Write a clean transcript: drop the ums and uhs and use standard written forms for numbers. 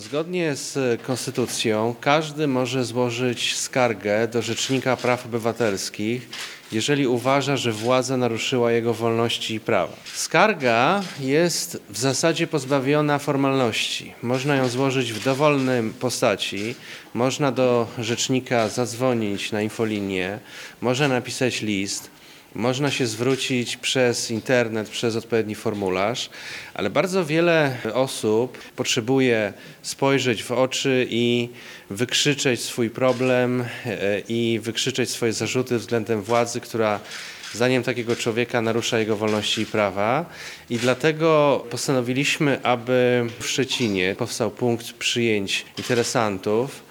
Zgodnie z konstytucją każdy może złożyć skargę do Rzecznika Praw Obywatelskich, jeżeli uważa, że władza naruszyła jego wolności i prawa. Skarga jest w zasadzie pozbawiona formalności. Można ją złożyć w dowolnej postaci, można do rzecznika zadzwonić na infolinię, można napisać list. Można się zwrócić przez internet, przez odpowiedni formularz, ale bardzo wiele osób potrzebuje spojrzeć w oczy i wykrzyczeć swój problem i wykrzyczeć swoje zarzuty względem władzy, która zdaniem takiego człowieka narusza jego wolności i prawa. I dlatego postanowiliśmy, aby w Szczecinie powstał punkt przyjęć interesantów,